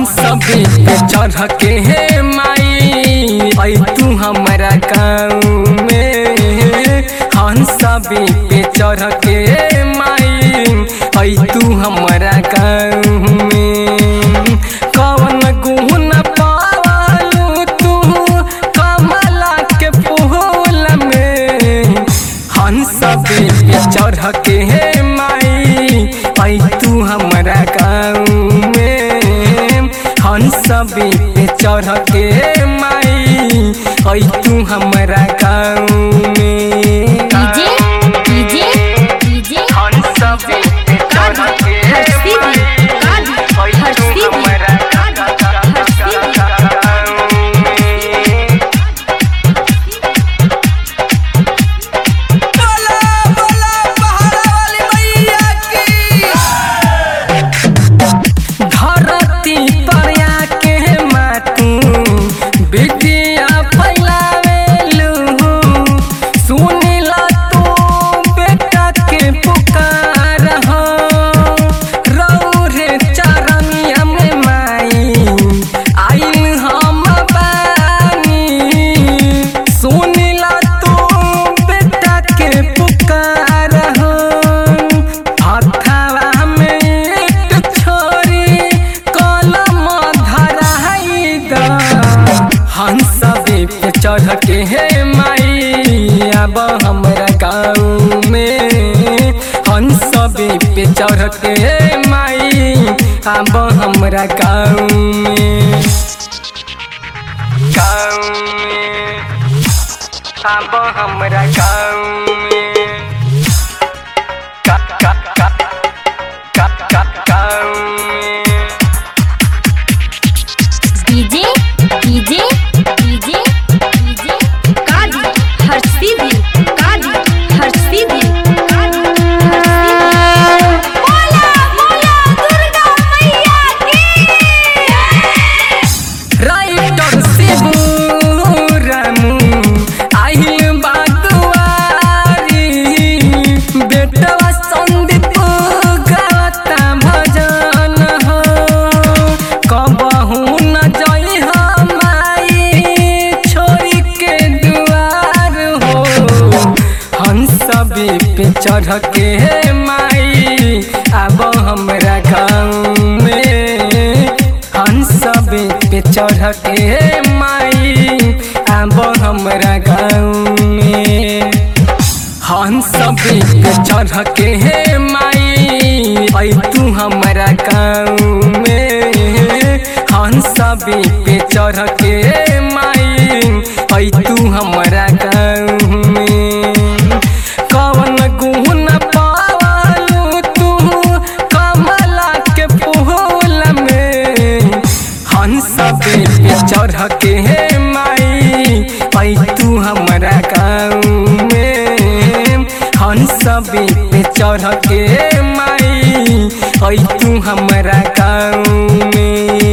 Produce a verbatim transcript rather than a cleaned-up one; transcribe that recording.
हंस पे चढ़ के हे माई आई तू हमारा गाँव में। हंस पे चढ़ के माई आई तू हमारा गाँव में। कौन गुण पावलू तू कमला के फूल में। हंस पे चढ़ के हे माई आई तू हमारा गाँव में। हंस पे चढ़ के माई आई तू हमारा गाँव में। डीजे डीजे डीजे हंस पे चढ़ के हर्षी भी आई हर्षी तू भी हमारा चढ़ के हे माई अब हमारा गाँव में। हंस पे चढ़ के हे माई अब हमारा गाँव में। गाँव में अब हमारा गाँव में। का का का का का गाँव में। डीजे डीजे डीजे डीजे काजी हर्षी भी काजी हर्षी भी काजी हर्षी भी। बोला बोला दुर्गा मैया की। राइटर शिबू रामू आइल बादुआरी। बेटवा संदीप गाता भजन हो। कबहू न जाई हमाई छोरी के दुआर हो। हंस पे चढ़ के हे माई अब हमरा गाँव में। हंस पे चढ़ के हे माई अब हमरा गाँव में। हंस पे चढ़ के हे माई आई तू हमारा गाँव में। हंस पे चढ़ के माई आई तू हमारा गाँव में। कौन गुण पावलू तू कमला के फूल में। हंस पे चढ़ के हे माई आई तू हमारा गाँव में। हंस पे चढ़ के माई आई तू हमारा गाँव में।